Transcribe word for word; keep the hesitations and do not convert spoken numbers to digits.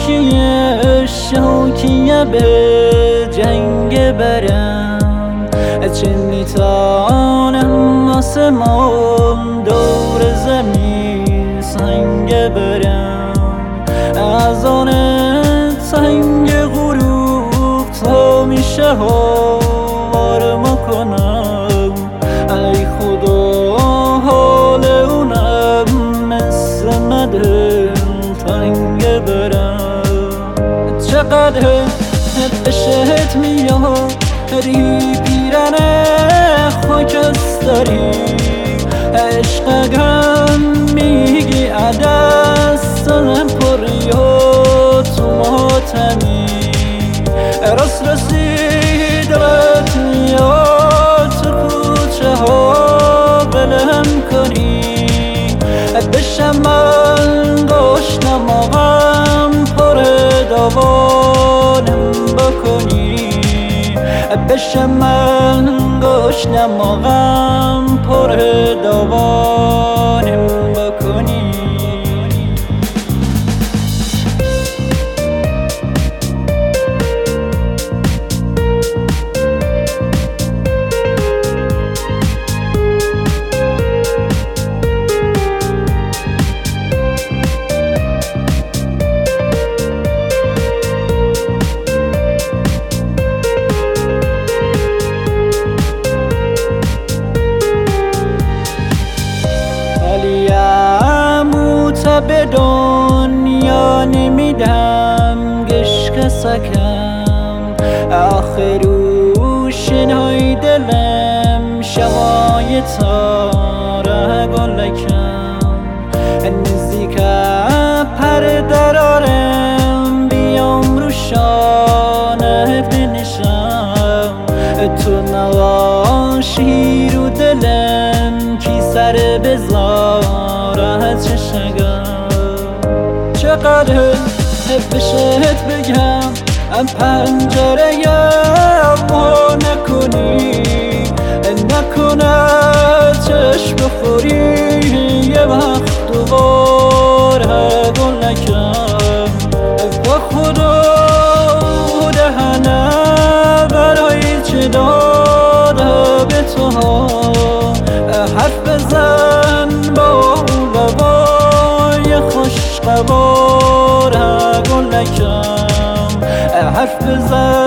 شوکیه شوکیه به جنگ برم، چه میتانم آسمان دور زمین سنگ برم، از آن سنگ غروب تا میشه آرم کنم. ای خدا حال اونم مثل مدل تنگ برم، چقدر بشهت میاد ری پیرن خاکستری، عشقم میگی عدستم پری و تو ماتمی، راست رسید رت میاد تو کوچه ها بلم کنی، بشم من گشنم آقم پر دوانم بکنی، بشم من گشنم آقم پر دوانم بکنی. به دنیا نمیدم گشک سکم، آخر روشنای دلم شوای تاره گلکم، نزدیک پر درارم بیام رو شانه بنشم، تو نواشی رو دلم کی سر بذاره چشگم، چقدر بشهت بگم ام پنجره ما نکنی، نکنه چشم بخوری یه وقت دوباره گل نکم، با خدا دهنه برای چه داده به تو ها، حرف بزن با لبای خوش قباره گل نکم، حرف بزن